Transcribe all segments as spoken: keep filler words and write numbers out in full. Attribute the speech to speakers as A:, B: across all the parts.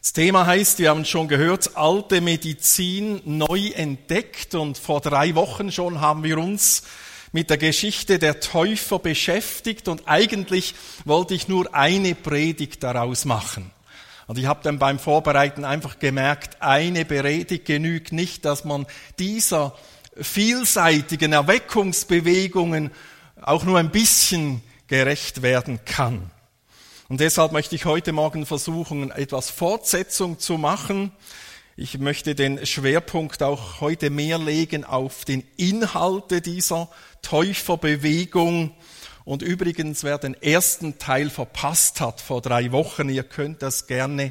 A: Das Thema heißt, wir haben schon gehört, alte Medizin neu entdeckt, und vor drei Wochen schon haben wir uns mit der Geschichte der Täufer beschäftigt, und eigentlich wollte ich nur eine Predigt daraus machen. Und ich habe dann beim Vorbereiten einfach gemerkt, eine Predigt genügt nicht, dass man dieser vielseitigen Erweckungsbewegungen auch nur ein bisschen gerecht werden kann. Und deshalb möchte ich heute Morgen versuchen, etwas Fortsetzung zu machen. Ich möchte den Schwerpunkt auch heute mehr legen auf den Inhalte dieser Täuferbewegung. Und übrigens, wer den ersten Teil verpasst hat vor drei Wochen, ihr könnt das gerne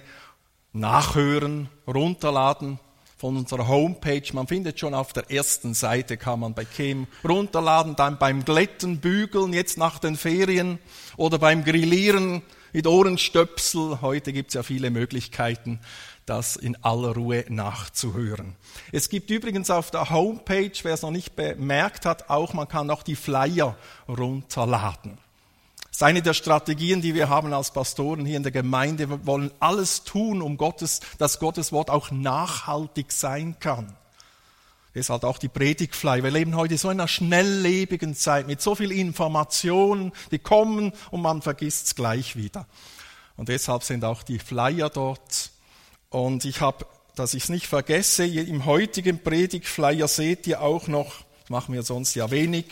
A: nachhören, runterladen von unserer Homepage. Man findet schon auf der ersten Seite, kann man bei Kem runterladen, dann beim Glätten, Bügeln, jetzt nach den Ferien oder beim Grillieren mit Ohrenstöpsel. Heute gibt es ja viele Möglichkeiten, das in aller Ruhe nachzuhören. Es gibt übrigens auf der Homepage, wer es noch nicht bemerkt hat, auch man kann auch die Flyer runterladen. Das ist eine der Strategien, die wir haben als Pastoren hier in der Gemeinde. Wir wollen alles tun, um Gottes, dass Gottes Wort auch nachhaltig sein kann. Deshalb auch die Predigtflyer. Wir leben heute so in einer schnelllebigen Zeit mit so viel Informationen, die kommen und man vergisst es gleich wieder. Und deshalb sind auch die Flyer dort. Und ich habe, dass ich es nicht vergesse, im heutigen Predigtflyer seht ihr auch noch, das machen wir sonst ja wenig,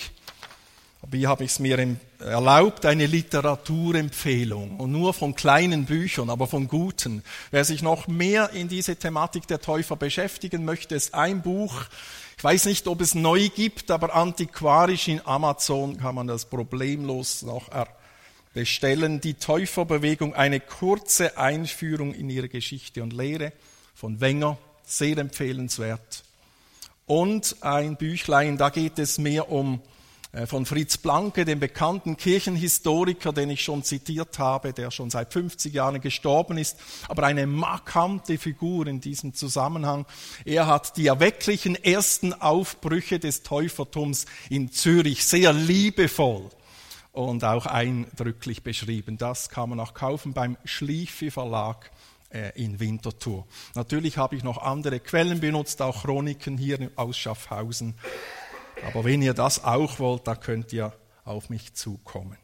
A: aber hier habe ich es mir erlaubt, eine Literaturempfehlung. Und nur von kleinen Büchern, aber von guten. Wer sich noch mehr in diese Thematik der Täufer beschäftigen möchte, ist ein Buch. Ich weiß nicht, ob es neu gibt, aber antiquarisch in Amazon kann man das problemlos noch bestellen. Die Täuferbewegung, eine kurze Einführung in ihre Geschichte und Lehre von Wenger, sehr empfehlenswert. Und ein Büchlein, da geht es mehr um von Fritz Blanke, dem bekannten Kirchenhistoriker, den ich schon zitiert habe, der schon seit fünfzig Jahren gestorben ist, aber eine markante Figur in diesem Zusammenhang. Er hat die erwecklichen ersten Aufbrüche des Täufertums in Zürich sehr liebevoll und auch eindrücklich beschrieben. Das kann man auch kaufen beim Schliefi Verlag in Winterthur. Natürlich habe ich noch andere Quellen benutzt, auch Chroniken hier aus Schaffhausen. Aber wenn ihr das auch wollt, da könnt ihr auf mich zukommen.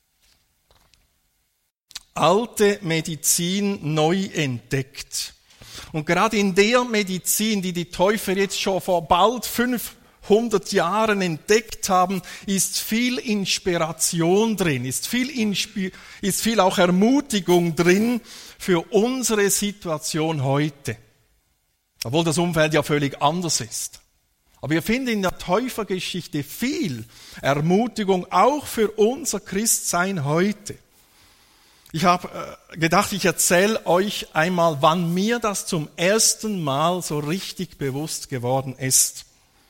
A: Alte Medizin neu entdeckt. Und gerade in der Medizin, die die Täufer jetzt schon vor bald fünfhundert Jahren entdeckt haben, ist viel Inspiration drin, ist viel, Inspi- ist viel auch Ermutigung drin für unsere Situation heute. Obwohl das Umfeld ja völlig anders ist. Aber wir finden in der Täufergeschichte viel Ermutigung, auch für unser Christsein heute. Ich habe gedacht, ich erzähle euch einmal, wann mir das zum ersten Mal so richtig bewusst geworden ist.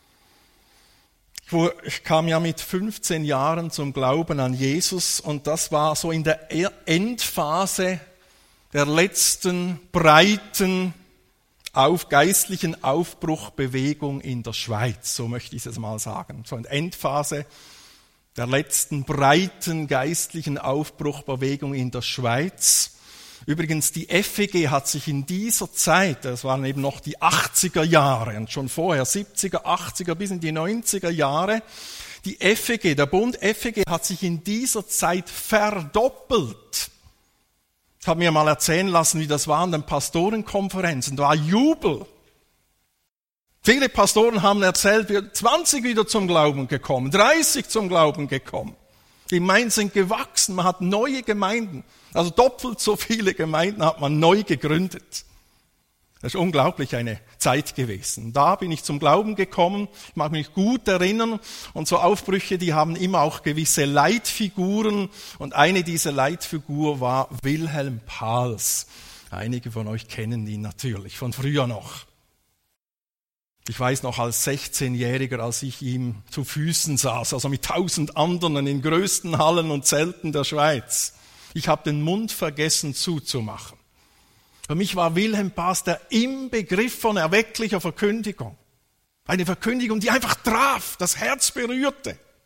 A: Ich kam ja mit fünfzehn Jahren zum Glauben an Jesus, und das war so in der Endphase der letzten breiten auf geistlichen Aufbruchbewegung in der Schweiz, so möchte ich es mal sagen. So eine Endphase der letzten breiten geistlichen Aufbruchbewegung in der Schweiz. Übrigens, die F E G hat sich in dieser Zeit, das waren eben noch die achtziger Jahre und schon vorher, siebziger, achtziger bis in die neunziger Jahre, die F E G, der Bund F E G hat sich in dieser Zeit verdoppelt. Ich habe mir mal erzählen lassen, wie das war an den Pastorenkonferenzen. Da war Jubel. Viele Pastoren haben erzählt, wir sind zwanzig wieder zum Glauben gekommen, dreißig zum Glauben gekommen. Die Gemeinden sind gewachsen, man hat neue Gemeinden. Also doppelt so viele Gemeinden hat man neu gegründet. Das ist unglaublich eine Zeit gewesen. Da bin ich zum Glauben gekommen, ich mag mich gut erinnern. Und so Aufbrüche, die haben immer auch gewisse Leitfiguren. Und eine dieser Leitfiguren war Wilhelm Pahls. Einige von euch kennen ihn natürlich, von früher noch. Ich weiß noch als sechzehnjähriger, als ich ihm zu Füßen saß, also mit tausend anderen in den größten Hallen und Zelten der Schweiz. Ich habe den Mund vergessen zuzumachen. Für mich war Wilhelm Pahls der Inbegriff von erwecklicher Verkündigung. Eine Verkündigung, die einfach traf, das Herz berührte.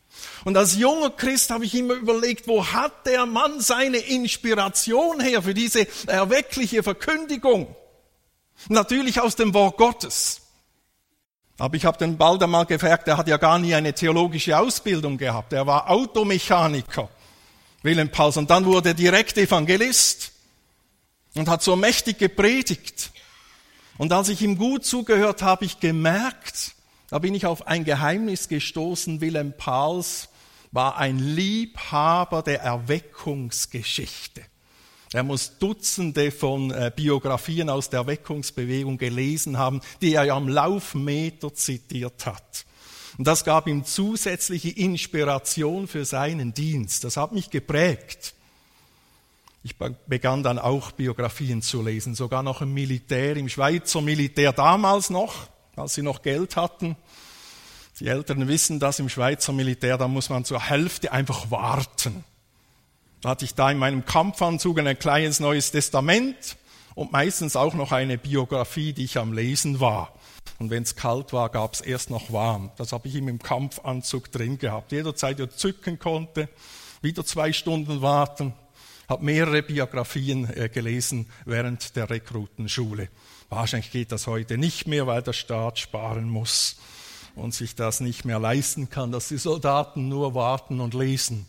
A: Und als junger Christ habe ich immer überlegt, wo hat der Mann seine Inspiration her für diese erweckliche Verkündigung? Natürlich aus dem Wort Gottes. Aber ich habe den bald einmal gefragt, er hat ja gar nie eine theologische Ausbildung gehabt. Er war Automechaniker, Wilhelm Pauls. Und dann wurde er direkt Evangelist und hat so mächtig gepredigt. Und als ich ihm gut zugehört habe, habe ich gemerkt, da bin ich auf ein Geheimnis gestoßen. Wilhelm Pauls war ein Liebhaber der Erweckungsgeschichte. Er muss Dutzende von äh, Biografien aus der Erweckungsbewegung gelesen haben, die er ja am Laufmeter zitiert hat. Und das gab ihm zusätzliche Inspiration für seinen Dienst. Das hat mich geprägt. Ich begann dann auch Biografien zu lesen, sogar noch im Militär, im Schweizer Militär damals noch, als sie noch Geld hatten. Die Älteren wissen das, im Schweizer Militär, da muss man zur Hälfte einfach warten. Da hatte ich da in meinem Kampfanzug ein kleines Neues Testament und meistens auch noch eine Biografie, die ich am Lesen war. Und wenn es kalt war, gab es erst noch warm. Das habe ich ihm im Kampfanzug drin gehabt. Jederzeit er zücken konnte, wieder zwei Stunden warten. Habe mehrere Biografien äh, gelesen während der Rekrutenschule. Wahrscheinlich geht das heute nicht mehr, weil der Staat sparen muss und sich das nicht mehr leisten kann, dass die Soldaten nur warten und lesen.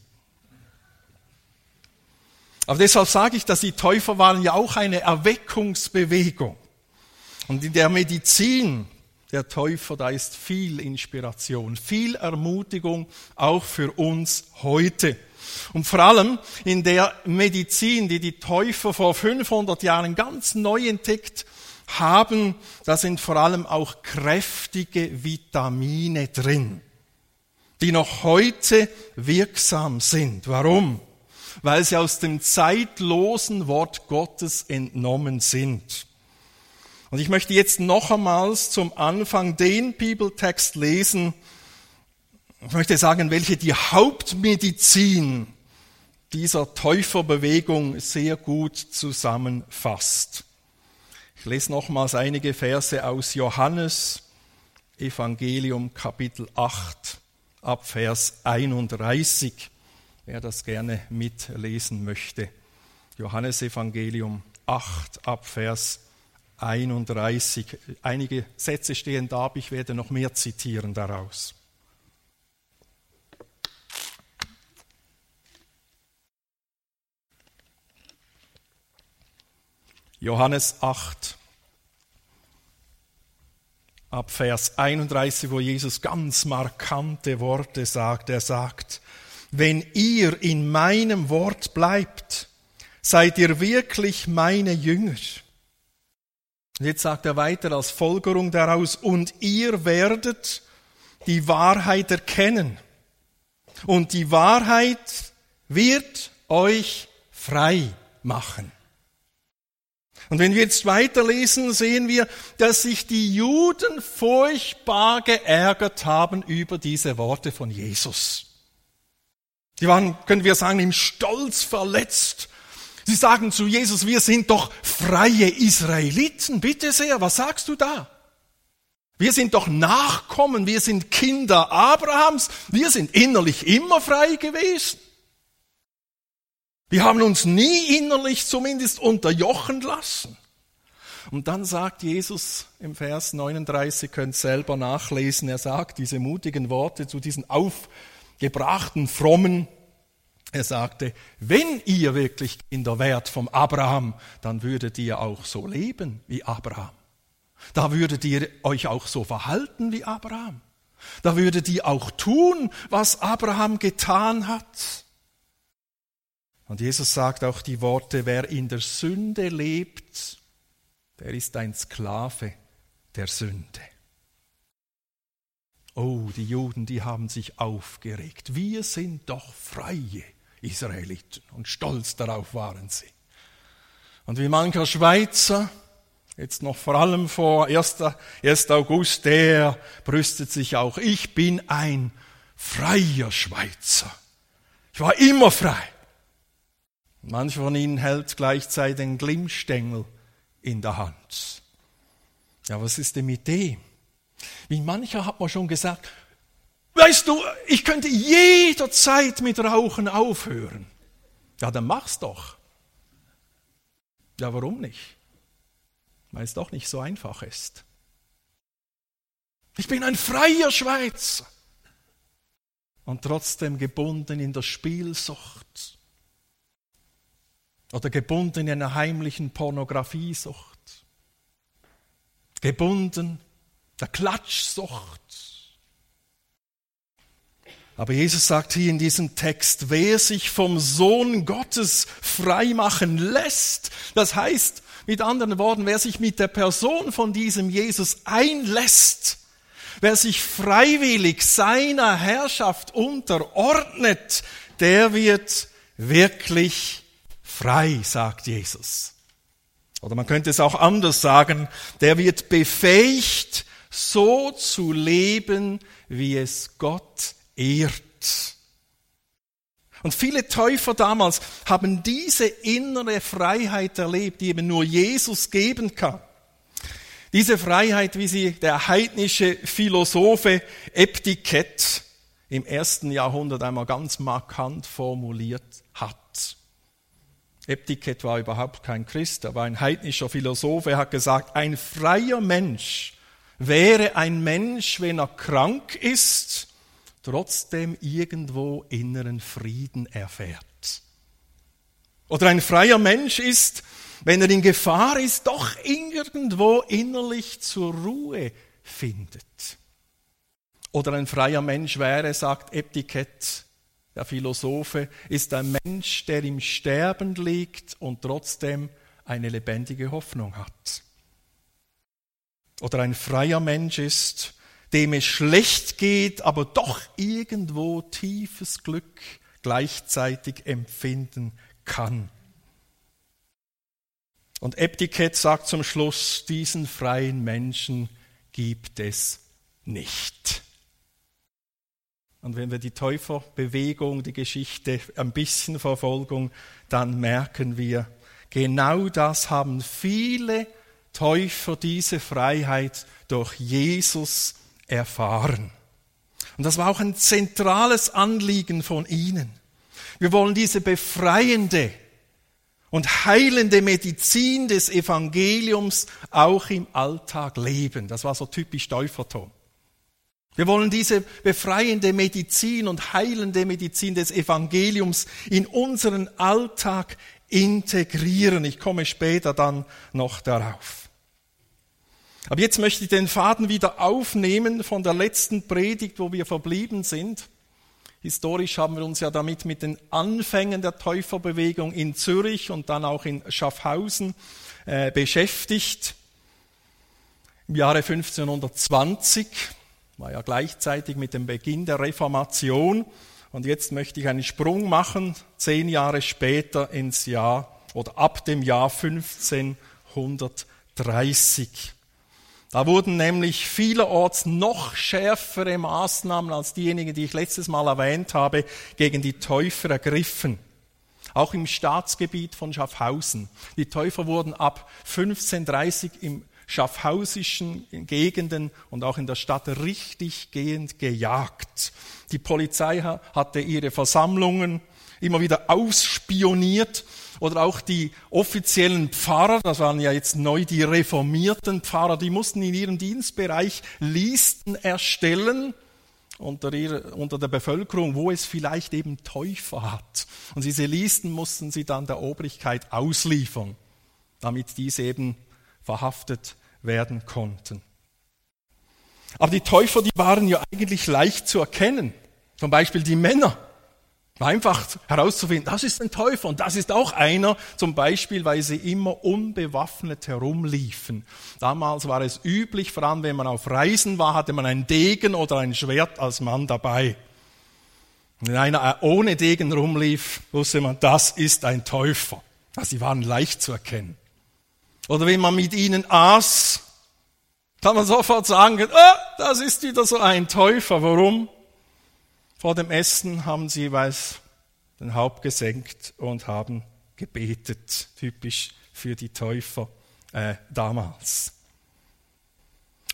A: Aber deshalb sage ich, dass die Täufer waren ja auch eine Erweckungsbewegung. Und in der Medizin der Täufer, da ist viel Inspiration, viel Ermutigung, auch für uns heute. Und vor allem in der Medizin, die die Täufer vor fünfhundert Jahren ganz neu entdeckt haben, da sind vor allem auch kräftige Vitamine drin, die noch heute wirksam sind. Warum? Weil sie aus dem zeitlosen Wort Gottes entnommen sind. Und ich möchte jetzt noch einmal zum Anfang den Bibeltext lesen. Ich möchte sagen, welche die Hauptmedizin dieser Täuferbewegung sehr gut zusammenfasst. Ich lese nochmals einige Verse aus Johannes Evangelium Kapitel acht ab Vers einunddreißig. Wer das gerne mitlesen möchte. Johannes Evangelium acht ab Vers einunddreißig. Einige Sätze stehen da, aber ich werde noch mehr zitieren daraus. Johannes acht ab Vers einunddreißig, wo Jesus ganz markante Worte sagt. Er sagt: Wenn ihr in meinem Wort bleibt, seid ihr wirklich meine Jünger. Und jetzt sagt er weiter als Folgerung daraus: Und ihr werdet die Wahrheit erkennen. Und die Wahrheit wird euch frei machen. Und wenn wir jetzt weiterlesen, sehen wir, dass sich die Juden furchtbar geärgert haben über diese Worte von Jesus. Sie waren, können wir sagen, im Stolz verletzt. Sie sagen zu Jesus: Wir sind doch freie Israeliten. Bitte sehr, was sagst du da? Wir sind doch Nachkommen, wir sind Kinder Abrahams. Wir sind innerlich immer frei gewesen. Wir haben uns nie innerlich zumindest unterjochen lassen. Und dann sagt Jesus im Vers neununddreißig, ihr könnt selber nachlesen, er sagt diese mutigen Worte zu diesen aufgebrachten Frommen. Er sagte: Wenn ihr wirklich Kinder wärt vom Abraham, dann würdet ihr auch so leben wie Abraham. Da würdet ihr euch auch so verhalten wie Abraham. Da würdet ihr auch tun, was Abraham getan hat. Und Jesus sagt auch die Worte: Wer in der Sünde lebt, der ist ein Sklave der Sünde. Oh, die Juden, die haben sich aufgeregt. Wir sind doch freie Israeliten. Und stolz darauf waren sie. Und wie mancher Schweizer, jetzt noch vor allem vor ersten August, der brüstet sich auch: Ich bin ein freier Schweizer. Ich war immer frei. Mancher von ihnen hält gleichzeitig den Glimmstängel in der Hand. Ja, was ist denn mit dem? Wie mancher hat man schon gesagt: weißt du, ich könnte jederzeit mit Rauchen aufhören. Ja, dann mach's doch. Ja, warum nicht? Weil es doch nicht so einfach ist. Ich bin ein freier Schweizer und trotzdem gebunden in der Spielsucht oder gebunden in einer heimlichen Pornografiesucht, gebunden der Klatschsucht. Aber Jesus sagt hier in diesem Text, wer sich vom Sohn Gottes frei machen lässt, das heißt mit anderen Worten, wer sich mit der Person von diesem Jesus einlässt, wer sich freiwillig seiner Herrschaft unterordnet, der wird wirklich frei, sagt Jesus. Oder man könnte es auch anders sagen, der wird befähigt, so zu leben, wie es Gott ehrt. Und viele Täufer damals haben diese innere Freiheit erlebt, die eben nur Jesus geben kann. Diese Freiheit, wie sie der heidnische Philosophe Epiktet im ersten Jahrhundert einmal ganz markant formuliert hat. Epiktet war überhaupt kein Christ, er war ein heidnischer Philosophe, er hat gesagt, ein freier Mensch wäre ein Mensch, wenn er krank ist, trotzdem irgendwo inneren Frieden erfährt. Oder ein freier Mensch ist, wenn er in Gefahr ist, doch irgendwo innerlich zur Ruhe findet. Oder ein freier Mensch wäre, sagt Epiktet, der Philosophe, ist ein Mensch, der im Sterben liegt und trotzdem eine lebendige Hoffnung hat. Oder ein freier Mensch ist, dem es schlecht geht, aber doch irgendwo tiefes Glück gleichzeitig empfinden kann. Und Epiktet sagt zum Schluss, diesen freien Menschen gibt es nicht. Und wenn wir die Täuferbewegung, die Geschichte ein bisschen verfolgen, dann merken wir, genau das haben viele Täufer, diese Freiheit durch Jesus erfahren. Und das war auch ein zentrales Anliegen von ihnen. Wir wollen diese befreiende und heilende Medizin des Evangeliums auch im Alltag leben. Das war so typisch Täufertum. Wir wollen diese befreiende Medizin und heilende Medizin des Evangeliums in unseren Alltag integrieren. Ich komme später dann noch darauf. Aber jetzt möchte ich den Faden wieder aufnehmen von der letzten Predigt, wo wir verblieben sind. Historisch haben wir uns ja damit mit den Anfängen der Täuferbewegung in Zürich und dann auch in Schaffhausen äh, beschäftigt. Im Jahre fünfzehnhundertzwanzig, war ja gleichzeitig mit dem Beginn der Reformation. Und jetzt möchte ich einen Sprung machen, zehn Jahre später ins Jahr oder ab dem Jahr fünfzehnhundertdreißig. Da wurden nämlich vielerorts noch schärfere Maßnahmen als diejenigen, die ich letztes Mal erwähnt habe, gegen die Täufer ergriffen. Auch im Staatsgebiet von Schaffhausen. Die Täufer wurden ab fünfzehnhundertdreißig im schaffhausischen Gegenden und auch in der Stadt richtig gehend gejagt. Die Polizei hatte ihre Versammlungen immer wieder ausspioniert. Oder auch die offiziellen Pfarrer, das waren ja jetzt neu die reformierten Pfarrer, die mussten in ihrem Dienstbereich Listen erstellen unter, ihrer, unter der Bevölkerung, wo es vielleicht eben Täufer hat. Und diese Listen mussten sie dann der Obrigkeit ausliefern, damit diese eben verhaftet werden konnten. Aber die Täufer, die waren ja eigentlich leicht zu erkennen. Zum Beispiel die Männer. Einfach herauszufinden, das ist ein Täufer und das ist auch einer, zum Beispiel, weil sie immer unbewaffnet herumliefen. Damals war es üblich, vor allem wenn man auf Reisen war, hatte man einen Degen oder ein Schwert als Mann dabei. Und wenn einer ohne Degen rumlief, wusste man, das ist ein Täufer. Also sie waren leicht zu erkennen. Oder wenn man mit ihnen aß, kann man sofort sagen, oh, das ist wieder so ein Täufer. Warum? Vor dem Essen haben sie jeweils den Haupt gesenkt und haben gebetet, typisch für die Täufer äh, damals.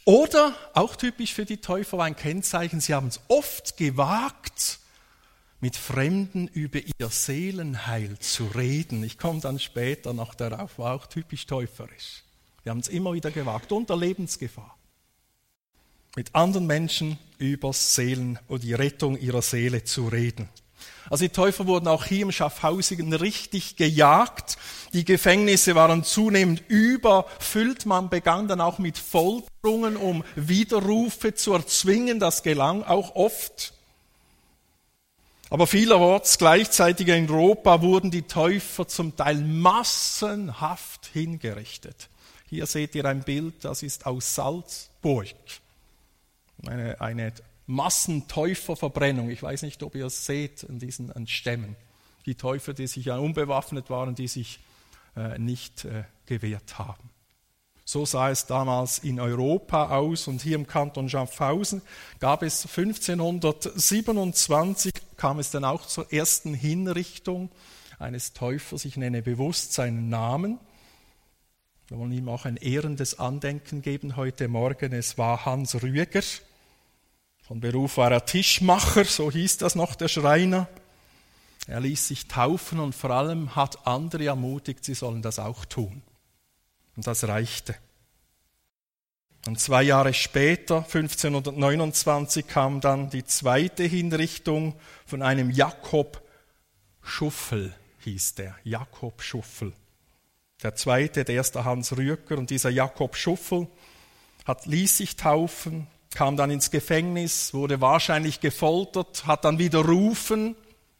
A: Oder, auch typisch für die Täufer war ein Kennzeichen, sie haben es oft gewagt, mit Fremden über ihr Seelenheil zu reden. Ich komme dann später noch darauf, war auch typisch täuferisch. Sie haben es immer wieder gewagt, unter Lebensgefahr, mit anderen Menschen über Seelen oder die Rettung ihrer Seele zu reden. Also die Täufer wurden auch hier im Schaffhausigen richtig gejagt. Die Gefängnisse waren zunehmend überfüllt. Man begann dann auch mit Folterungen, um Widerrufe zu erzwingen. Das gelang auch oft. Aber vielerorts gleichzeitig in Europa wurden die Täufer zum Teil massenhaft hingerichtet. Hier seht ihr ein Bild, das ist aus Salzburg. Eine, eine Massentäuferverbrennung. Ich weiß nicht, ob ihr es seht in diesen an Stämmen. Die Täufer, die sich ja unbewaffnet waren, die sich äh, nicht äh, gewehrt haben. So sah es damals in Europa aus und hier im Kanton Schaffhausen gab es fünfzehnhundertsiebenundzwanzig, kam es dann auch zur ersten Hinrichtung eines Täufers. Ich nenne bewusst seinen Namen. Wir wollen ihm auch ein ehrendes Andenken geben heute Morgen. Es war Hans Rüeger. Von Beruf war er Tischmacher, so hieß das noch, der Schreiner. Er ließ sich taufen und vor allem hat andere ermutigt, sie sollen das auch tun. Und das reichte. Und zwei Jahre später, fünfzehnhundertneunundzwanzig, kam dann die zweite Hinrichtung von einem Jakob Schuffel, hieß der, Jakob Schuffel. Der zweite, der erste Hans Rüeger, und dieser Jakob Schuffel hat, ließ sich taufen, kam dann ins Gefängnis, wurde wahrscheinlich gefoltert, hat dann widerrufen,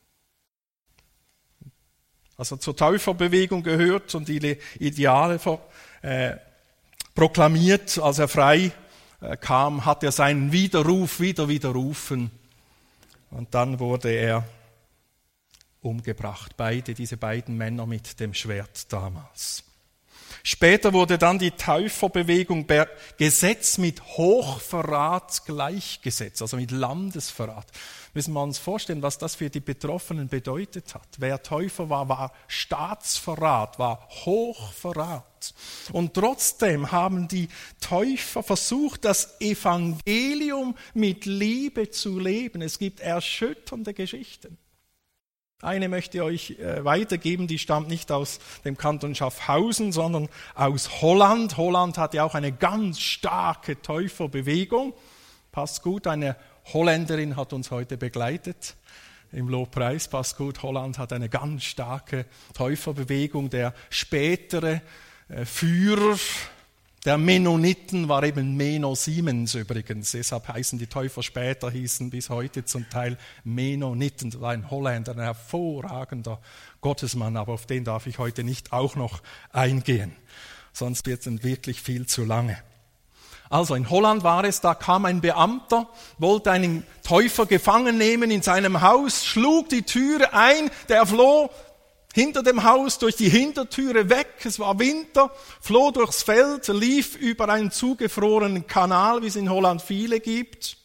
A: also zur Täuferbewegung gehört und die Ideale äh, proklamiert. Als er frei äh, kam, hat er seinen Widerruf wieder widerrufen und dann wurde er umgebracht. Beide, diese beiden Männer mit dem Schwert damals. Später wurde dann die Täuferbewegung per Gesetz mit Hochverrat gleichgesetzt, also mit Landesverrat. Müssen wir uns vorstellen, was das für die Betroffenen bedeutet hat. Wer Täufer war, war Staatsverrat, war Hochverrat. Und trotzdem haben die Täufer versucht, das Evangelium mit Liebe zu leben. Es gibt erschütternde Geschichten. Eine möchte ich euch weitergeben, die stammt nicht aus dem Kanton Schaffhausen, sondern aus Holland. Holland hat ja auch eine ganz starke Täuferbewegung. Passt gut, eine Holländerin hat uns heute begleitet im Lobpreis. Passt gut, Holland hat eine ganz starke Täuferbewegung. Der spätere Führer der Mennoniten war eben Menno Siemens übrigens. Deshalb heißen die Täufer später, hießen bis heute zum Teil Mennoniten. Das war ein Holländer, ein hervorragender Gottesmann, aber auf den darf ich heute nicht auch noch eingehen. Sonst wird es wirklich viel zu lange. Also in Holland war es, da kam ein Beamter, wollte einen Täufer gefangen nehmen in seinem Haus, schlug die Türe ein, der floh hinter dem Haus durch die Hintertüre weg, es war Winter, floh durchs Feld, lief über einen zugefrorenen Kanal, wie es in Holland viele gibt.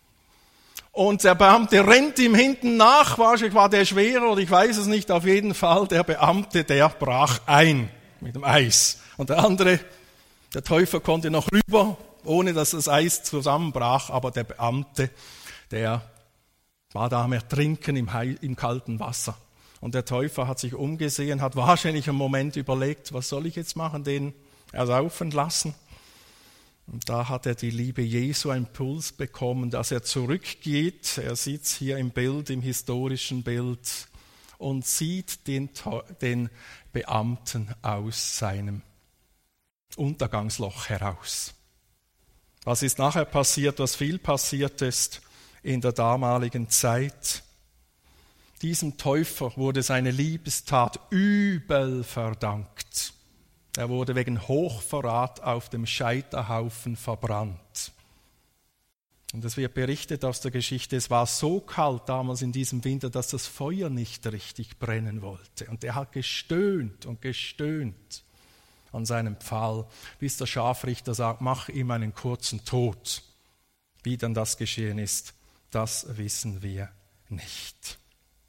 A: Und der Beamte rennt ihm hinten nach, wahrscheinlich war der schwerer oder ich weiß es nicht, auf jeden Fall, der Beamte, der brach ein mit dem Eis. Und der andere, der Täufer konnte noch rüber, ohne dass das Eis zusammenbrach, aber der Beamte, der war da am Ertrinken im, im kalten Wasser. Und der Täufer hat sich umgesehen, hat wahrscheinlich einen Moment überlegt, was soll ich jetzt machen, den ersaufen lassen? Und da hat er die Liebe Jesu einen Impuls bekommen, dass er zurückgeht. Er sieht es hier im Bild, im historischen Bild, und sieht den, den Beamten aus seinem Untergangsloch heraus. Was ist nachher passiert, was viel passiert ist in der damaligen Zeit? Diesem Täufer wurde seine Liebestat übel verdankt. Er wurde wegen Hochverrat auf dem Scheiterhaufen verbrannt. Und es wird berichtet aus der Geschichte, es war so kalt damals in diesem Winter, dass das Feuer nicht richtig brennen wollte. Und er hat gestöhnt und gestöhnt an seinem Pfahl, bis der Scharfrichter sagt, mach ihm einen kurzen Tod. Wie dann das geschehen ist, das wissen wir nicht.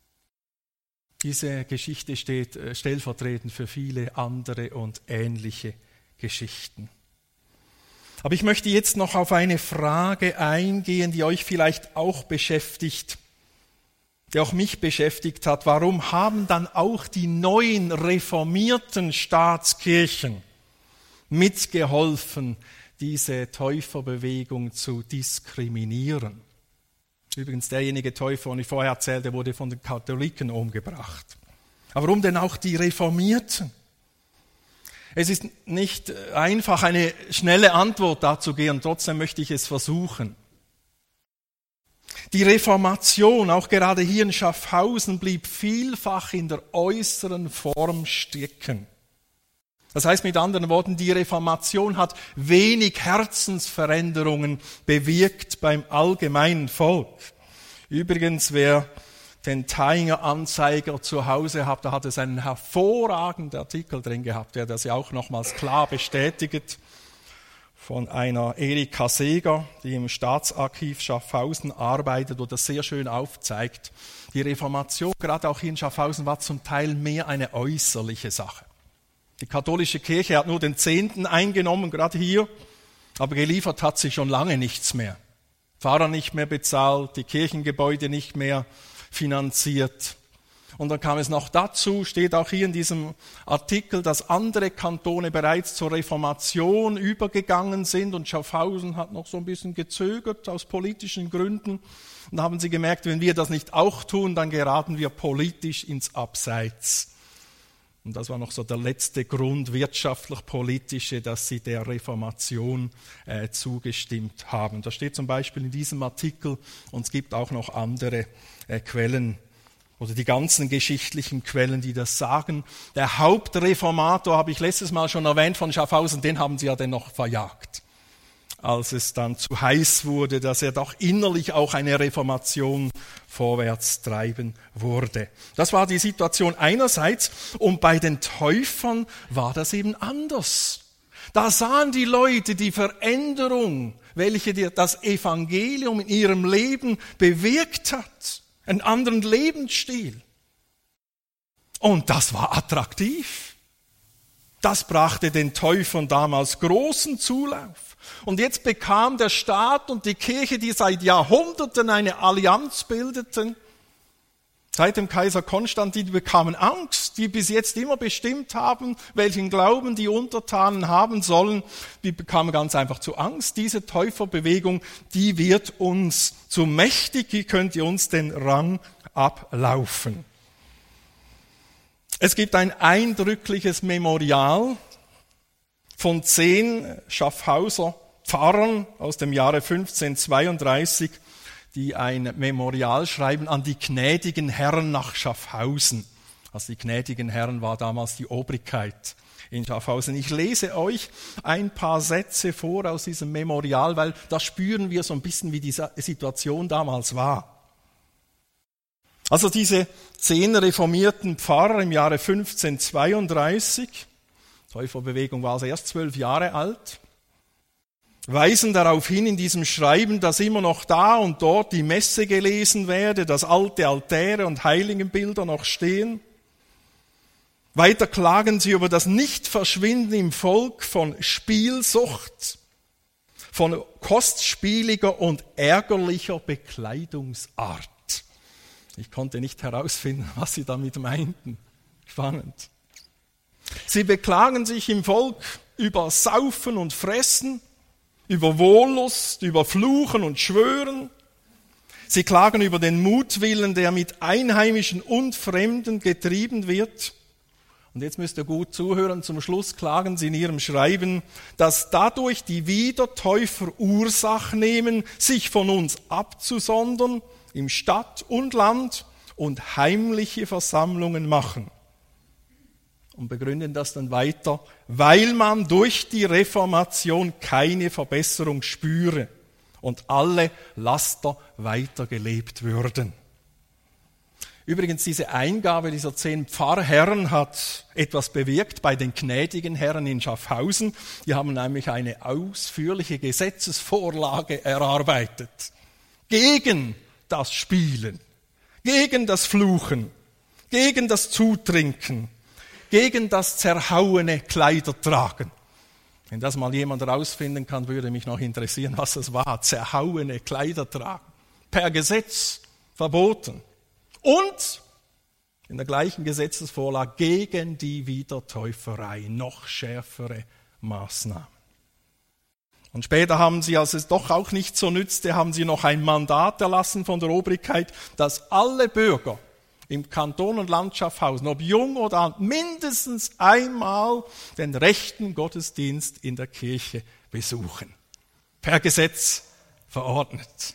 A: Diese Geschichte steht stellvertretend für viele andere und ähnliche Geschichten. Aber ich möchte jetzt noch auf eine Frage eingehen, die euch vielleicht auch beschäftigt, die auch mich beschäftigt hat. Warum haben dann auch die neuen reformierten Staatskirchen mitgeholfen, diese Täuferbewegung zu diskriminieren? Übrigens, derjenige Täufer, den ich vorher erzählte, wurde von den Katholiken umgebracht. Aber warum denn auch die Reformierten? Es ist nicht einfach, eine schnelle Antwort dazu zu geben, trotzdem möchte ich es versuchen. Die Reformation, auch gerade hier in Schaffhausen, blieb vielfach in der äußeren Form stecken. Das heißt mit anderen Worten, die Reformation hat wenig Herzensveränderungen bewirkt beim allgemeinen Volk. Übrigens, wer den Theinger Anzeiger zu Hause hat, da hat es einen hervorragenden Artikel drin gehabt, der das ja auch nochmals klar bestätigt, von einer Erika Seeger, die im Staatsarchiv Schaffhausen arbeitet und das sehr schön aufzeigt. Die Reformation, gerade auch hier in Schaffhausen, war zum Teil mehr eine äußerliche Sache. Die katholische Kirche hat nur den Zehnten eingenommen, gerade hier, aber geliefert hat sie schon lange nichts mehr. Pfarrer nicht mehr bezahlt, die Kirchengebäude nicht mehr finanziert. Und dann kam es noch dazu, steht auch hier in diesem Artikel, dass andere Kantone bereits zur Reformation übergegangen sind und Schaffhausen hat noch so ein bisschen gezögert aus politischen Gründen. Und da haben sie gemerkt, wenn wir das nicht auch tun, dann geraten wir politisch ins Abseits. Und das war noch so der letzte Grund, wirtschaftlich-politische, dass sie der Reformation äh, zugestimmt haben. Das steht zum Beispiel in diesem Artikel und es gibt auch noch andere äh, Quellen oder die ganzen geschichtlichen Quellen, die das sagen. Der Hauptreformator, habe ich letztes Mal schon erwähnt, von Schaffhausen, den haben sie ja dann noch verjagt, als es dann zu heiß wurde, dass er doch innerlich auch eine Reformation vorwärts treiben wurde. Das war die Situation einerseits und bei den Täufern war das eben anders. Da sahen die Leute die Veränderung, welche das Evangelium in ihrem Leben bewirkt hat, einen anderen Lebensstil. Und das war attraktiv. Das brachte den Täufern damals großen Zulauf. Und jetzt bekam der Staat und die Kirche, die seit Jahrhunderten eine Allianz bildeten, seit dem Kaiser Konstantin, die bekamen Angst, die bis jetzt immer bestimmt haben, welchen Glauben die Untertanen haben sollen. Die bekamen ganz einfach zu Angst. Diese Täuferbewegung, die wird uns zu mächtig, wie könnt ihr uns den Rang ablaufen? Es gibt ein eindrückliches Memorial von zehn Schaffhauser Pfarrern aus dem Jahre fünfzehnhundertzweiunddreißig, die ein Memorial schreiben an die gnädigen Herren nach Schaffhausen. Also die gnädigen Herren war damals die Obrigkeit in Schaffhausen. Ich lese euch ein paar Sätze vor aus diesem Memorial, weil da spüren wir so ein bisschen, wie die Situation damals war. Also diese zehn reformierten Pfarrer im Jahre fünfzehnhundertzweiunddreißig, Täuferbewegung war also erst zwölf Jahre alt, weisen darauf hin in diesem Schreiben, dass immer noch da und dort die Messe gelesen werde, dass alte Altäre und Heiligenbilder noch stehen. Weiter klagen sie über das Nichtverschwinden im Volk von Spielsucht, von kostspieliger und ärgerlicher Bekleidungsart. Ich konnte nicht herausfinden, was sie damit meinten. Spannend. Sie beklagen sich im Volk über Saufen und Fressen, über Wohllust, über Fluchen und Schwören. Sie klagen über den Mutwillen, der mit Einheimischen und Fremden getrieben wird. Und jetzt müsst ihr gut zuhören, zum Schluss klagen sie in ihrem Schreiben, dass dadurch die Wiedertäufer Ursache nehmen, sich von uns abzusondern, im Stadt und Land und heimliche Versammlungen machen. Und begründen das dann weiter, weil man durch die Reformation keine Verbesserung spüre und alle Laster weitergelebt würden. Übrigens, diese Eingabe dieser zehn Pfarrherren hat etwas bewirkt bei den gnädigen Herren in Schaffhausen. Die haben nämlich eine ausführliche Gesetzesvorlage erarbeitet gegen das Spielen, gegen das Fluchen, gegen das Zutrinken, gegen das zerhauene Kleidertragen. Wenn das mal jemand herausfinden kann, würde mich noch interessieren, was es war. Zerhauene Kleider tragen. Per Gesetz verboten. Und in der gleichen Gesetzesvorlage gegen die Wiedertäuferei noch schärfere Maßnahmen. Und später haben sie, als es doch auch nicht so nützte, haben sie noch ein Mandat erlassen von der Obrigkeit, dass alle Bürger im Kanton und Land Schaffhausen, ob jung oder alt, mindestens einmal den rechten Gottesdienst in der Kirche besuchen. Per Gesetz verordnet.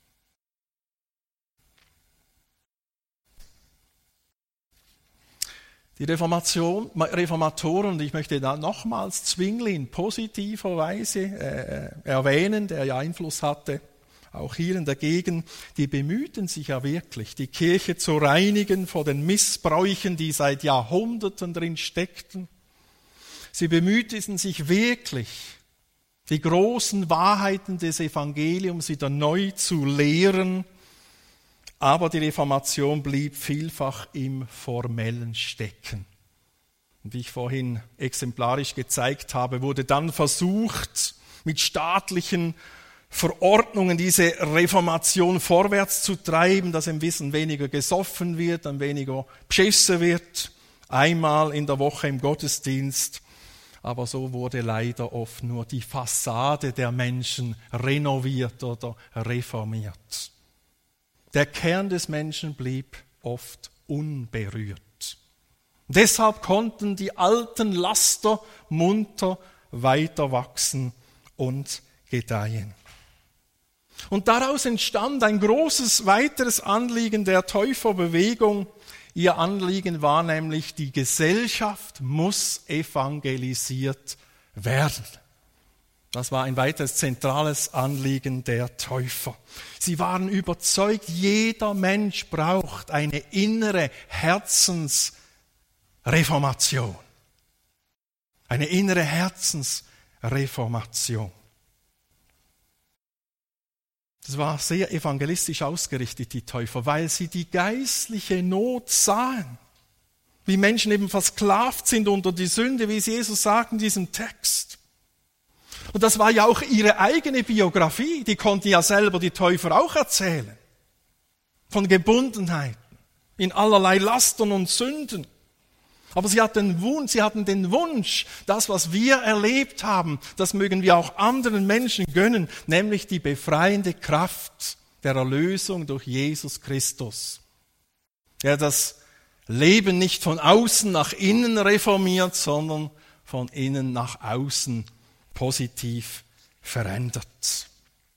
A: Die Reformation, Reformatoren, und ich möchte da nochmals Zwingli in positiver Weise äh, erwähnen, der ja Einfluss hatte, auch hier in der Gegend, die bemühten sich ja wirklich, die Kirche zu reinigen vor den Missbräuchen, die seit Jahrhunderten drin steckten. Sie bemühten sich wirklich, die großen Wahrheiten des Evangeliums wieder neu zu lehren, aber die Reformation blieb vielfach im Formellen stecken. Und wie ich vorhin exemplarisch gezeigt habe, wurde dann versucht, mit staatlichen Verordnungen diese Reformation vorwärts zu treiben, dass ein bisschen weniger gesoffen wird, dann weniger beschissen wird, einmal in der Woche im Gottesdienst. Aber so wurde leider oft nur die Fassade der Menschen renoviert oder reformiert. Der Kern des Menschen blieb oft unberührt. Deshalb konnten die alten Laster munter weiter wachsen und gedeihen. Und daraus entstand ein großes weiteres Anliegen der Täuferbewegung. Ihr Anliegen war nämlich, die Gesellschaft muss evangelisiert werden. Das war ein weiteres zentrales Anliegen der Täufer. Sie waren überzeugt, jeder Mensch braucht eine innere Herzensreformation. Eine innere Herzensreformation. Das war sehr evangelistisch ausgerichtet, die Täufer, weil sie die geistliche Not sahen. Wie Menschen eben versklavt sind unter die Sünde, wie es Jesus sagt in diesem Text. Und das war ja auch ihre eigene Biografie, die konnten ja selber die Täufer auch erzählen. Von Gebundenheiten, in allerlei Lastern und Sünden. Aber sie hatten, Wunsch, sie hatten den Wunsch, das, was wir erlebt haben, das mögen wir auch anderen Menschen gönnen, nämlich die befreiende Kraft der Erlösung durch Jesus Christus. Der das Leben nicht von außen nach innen reformiert, sondern von innen nach außen positiv verändert.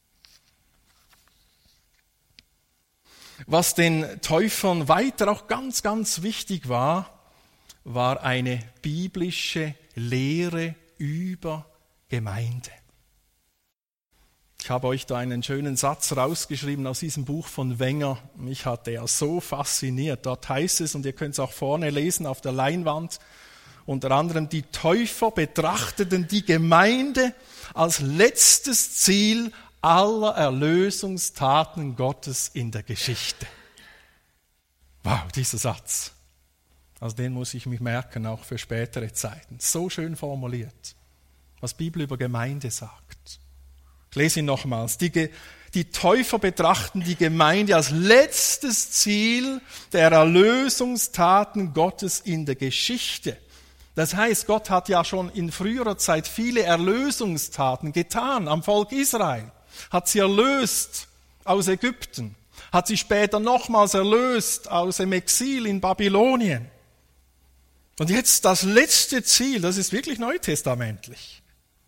A: Was den Täufern weiter auch ganz, ganz wichtig war, war eine biblische Lehre über Gemeinde. Ich habe euch da einen schönen Satz rausgeschrieben aus diesem Buch von Wenger. Mich hat er so fasziniert. Dort heißt es, und ihr könnt es auch vorne lesen auf der Leinwand, unter anderem, die Täufer betrachteten die Gemeinde als letztes Ziel aller Erlösungstaten Gottes in der Geschichte. Wow, dieser Satz. Also den muss ich mich merken, auch für spätere Zeiten. So schön formuliert, was die Bibel über Gemeinde sagt. Ich lese ihn nochmals. Die, die Täufer betrachten die Gemeinde als letztes Ziel der Erlösungstaten Gottes in der Geschichte. Das heißt, Gott hat ja schon in früherer Zeit viele Erlösungstaten getan am Volk Israel. Hat sie erlöst aus Ägypten, hat sie später nochmals erlöst aus dem Exil in Babylonien. Und jetzt das letzte Ziel, das ist wirklich neutestamentlich.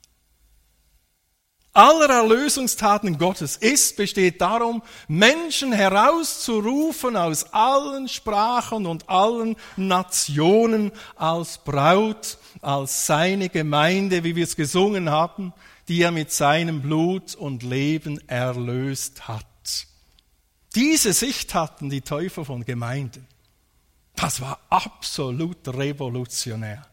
A: Aller Erlösungstaten Gottes ist, besteht darum, Menschen herauszurufen aus allen Sprachen und allen Nationen als Braut, als seine Gemeinde, wie wir es gesungen haben, die er mit seinem Blut und Leben erlöst hat. Diese Sicht hatten die Täufer von Gemeinden. Das war absolut revolutionär.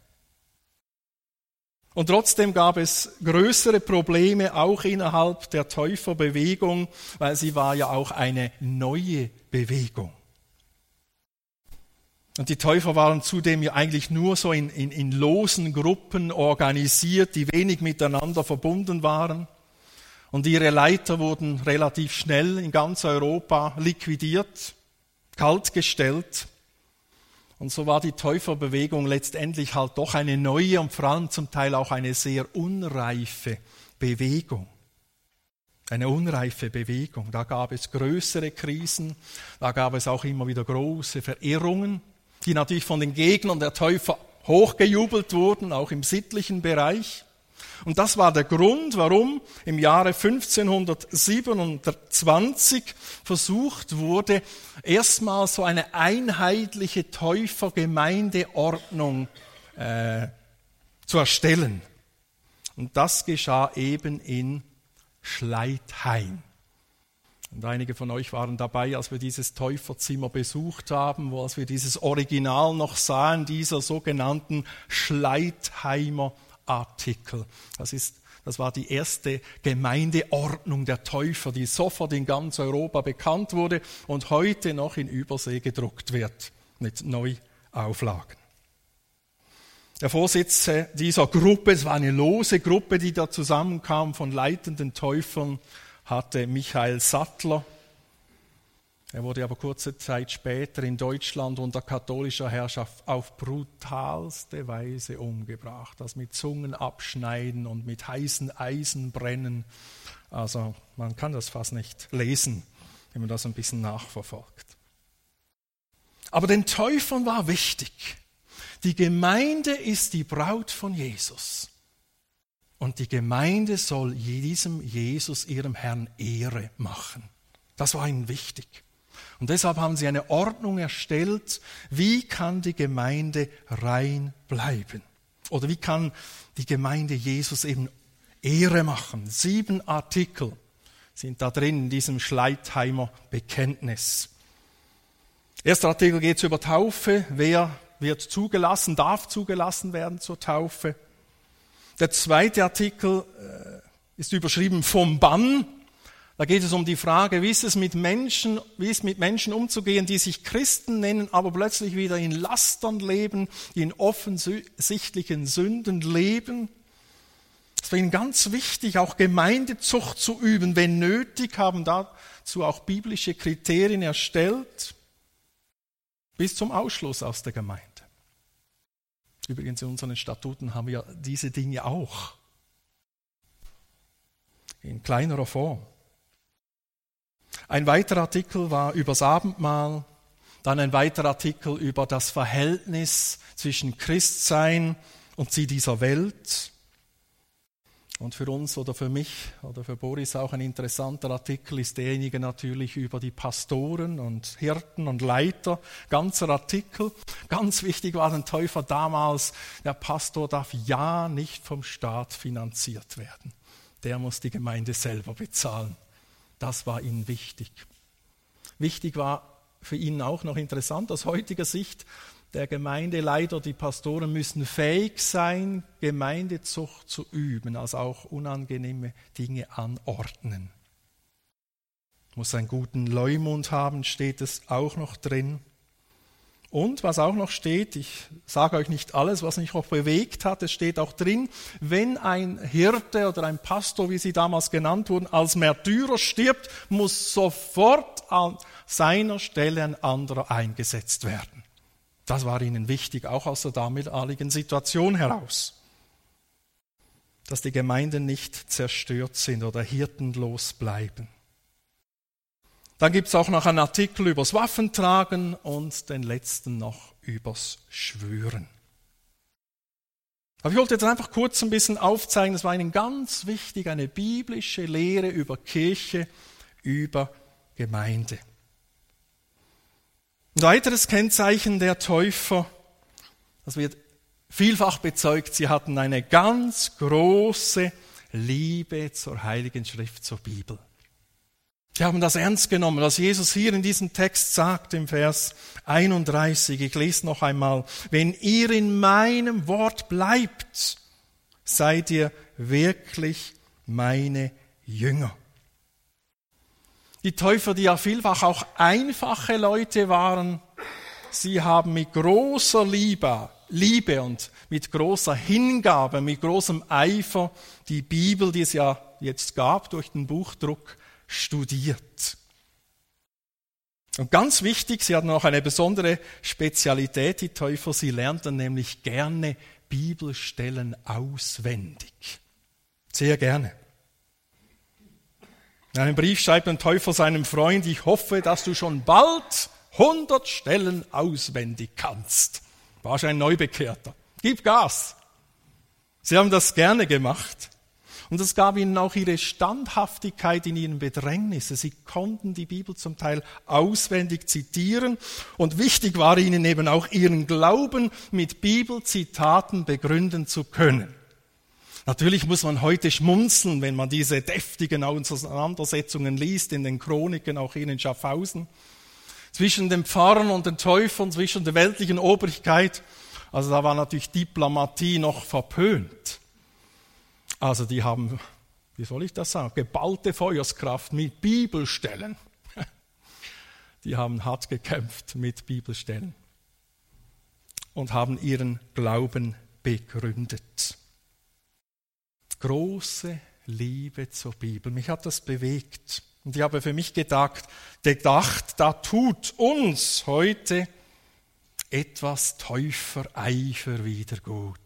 A: Und trotzdem gab es größere Probleme auch innerhalb der Täuferbewegung, weil sie war ja auch eine neue Bewegung. Und die Täufer waren zudem ja eigentlich nur so in, in, in losen Gruppen organisiert, die wenig miteinander verbunden waren. Und ihre Leiter wurden relativ schnell in ganz Europa liquidiert, kaltgestellt. Und so war die Täuferbewegung letztendlich halt doch eine neue und vor allem zum Teil auch eine sehr unreife Bewegung. Eine unreife Bewegung. Da gab es größere Krisen, da gab es auch immer wieder große Verirrungen, die natürlich von den Gegnern der Täufer hochgejubelt wurden, auch im sittlichen Bereich. Und das war der Grund, warum im Jahre fünfzehnhundertsiebenundzwanzig versucht wurde, erstmal so eine einheitliche Täufergemeindeordnung äh, zu erstellen. Und das geschah eben in Schleitheim. Und einige von euch waren dabei, als wir dieses Täuferzimmer besucht haben, wo als wir dieses Original noch sahen, dieser sogenannten Schleitheimer Artikel. Das ist, das war die erste Gemeindeordnung der Täufer, die sofort in ganz Europa bekannt wurde und heute noch in Übersee gedruckt wird mit Neuauflagen. Der Vorsitzende dieser Gruppe, es war eine lose Gruppe, die da zusammenkam von leitenden Täufern, hatte Michael Sattler. Er wurde aber kurze Zeit später in Deutschland unter katholischer Herrschaft auf brutalste Weise umgebracht. Das mit Zungen abschneiden und mit heißen Eisen brennen. Also man kann das fast nicht lesen, wenn man das ein bisschen nachverfolgt. Aber den Täufern war wichtig, die Gemeinde ist die Braut von Jesus. Und die Gemeinde soll diesem Jesus, ihrem Herrn, Ehre machen. Das war ihnen wichtig. Und deshalb haben sie eine Ordnung erstellt, wie kann die Gemeinde rein bleiben? Oder wie kann die Gemeinde Jesus eben Ehre machen? Sieben Artikel sind da drin in diesem Schleitheimer Bekenntnis. Erster Artikel geht über Taufe. Wer wird zugelassen, darf zugelassen werden zur Taufe? Der zweite Artikel ist überschrieben vom Bann. Da geht es um die Frage, wie ist es mit Menschen, wie ist mit Menschen umzugehen, die sich Christen nennen, aber plötzlich wieder in Lastern leben, die in offensichtlichen Sünden leben. Es war ihnen ganz wichtig, auch Gemeindezucht zu üben, wenn nötig, haben dazu auch biblische Kriterien erstellt, bis zum Ausschluss aus der Gemeinde. Übrigens in unseren Statuten haben wir diese Dinge auch, in kleinerer Form. Ein weiterer Artikel war über das Abendmahl, dann ein weiterer Artikel über das Verhältnis zwischen Christsein und sie dieser Welt. Und für uns oder für mich oder für Boris auch ein interessanter Artikel ist derjenige natürlich über die Pastoren und Hirten und Leiter. Ganzer Artikel. Ganz wichtig war den Täufer damals, der Pastor darf ja nicht vom Staat finanziert werden. Der muss die Gemeinde selber bezahlen. Das war ihnen wichtig. Wichtig war für ihn auch noch interessant aus heutiger Sicht, der Gemeindeleiter, die Pastoren müssen fähig sein, Gemeindezucht zu üben, also auch unangenehme Dinge anordnen. Muss einen guten Leumund haben, steht es auch noch drin. Und was auch noch steht, ich sage euch nicht alles, was mich auch bewegt hat, es steht auch drin, wenn ein Hirte oder ein Pastor, wie sie damals genannt wurden, als Märtyrer stirbt, muss sofort an seiner Stelle ein anderer eingesetzt werden. Das war ihnen wichtig, auch aus der damaligen Situation heraus. Dass die Gemeinden nicht zerstört sind oder hirtenlos bleiben. Dann gibt es auch noch einen Artikel übers Waffentragen und den letzten noch übers Schwören. Aber ich wollte jetzt einfach kurz ein bisschen aufzeigen, das war ihnen ganz wichtig, eine biblische Lehre über Kirche, über Gemeinde. Ein weiteres Kennzeichen der Täufer, das wird vielfach bezeugt, sie hatten eine ganz große Liebe zur Heiligen Schrift, zur Bibel. Sie haben das ernst genommen, was Jesus hier in diesem Text sagt, im Vers einunddreißig. Ich lese noch einmal. Wenn ihr in meinem Wort bleibt, seid ihr wirklich meine Jünger. Die Täufer, die ja vielfach auch einfache Leute waren, sie haben mit großer Liebe, Liebe und mit großer Hingabe, mit großem Eifer die Bibel, die es ja jetzt gab, durch den Buchdruck studiert. Und ganz wichtig, sie hatten noch eine besondere Spezialität, die Täufer, sie lernten nämlich gerne Bibelstellen auswendig. Sehr gerne. In einem Brief schreibt ein Täufer seinem Freund: Ich hoffe, dass du schon bald hundert Stellen auswendig kannst. War schon ein Neubekehrter. Gib Gas. Sie haben das gerne gemacht. Und das gab ihnen auch ihre Standhaftigkeit in ihren Bedrängnissen. Sie konnten die Bibel zum Teil auswendig zitieren. Und wichtig war ihnen eben auch, ihren Glauben mit Bibelzitaten begründen zu können. Natürlich muss man heute schmunzeln, wenn man diese deftigen Auseinandersetzungen liest, in den Chroniken, auch hier in Schaffhausen, zwischen den Pfarrern und den Täufern, zwischen der weltlichen Obrigkeit. Also da war natürlich Diplomatie noch verpönt. Also die haben, wie soll ich das sagen, geballte Feuerskraft mit Bibelstellen. Die haben hart gekämpft mit Bibelstellen und haben ihren Glauben begründet. Große Liebe zur Bibel. Mich hat das bewegt. Und ich habe für mich gedacht, gedacht, da tut uns heute etwas Täufereifer wieder gut.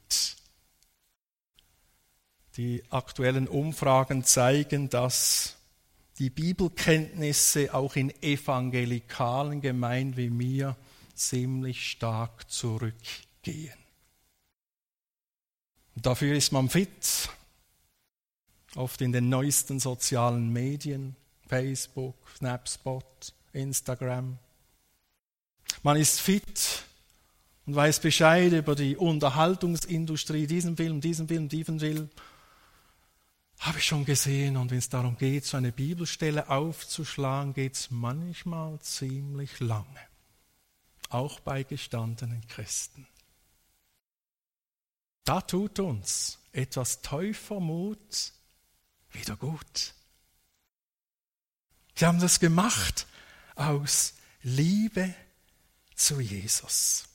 A: Die aktuellen Umfragen zeigen, dass die Bibelkenntnisse auch in evangelikalen Gemeinden wie mir ziemlich stark zurückgehen. Und dafür ist man fit, oft in den neuesten sozialen Medien, Facebook, Snapspot, Instagram. Man ist fit und weiß Bescheid über die Unterhaltungsindustrie, diesen Film, diesen Film, diesen Film. Habe ich schon gesehen, und wenn es darum geht, so eine Bibelstelle aufzuschlagen, geht es manchmal ziemlich lange. Auch bei gestandenen Christen. Da tut uns etwas Täufermut wieder gut. Sie haben das gemacht aus Liebe zu Jesus.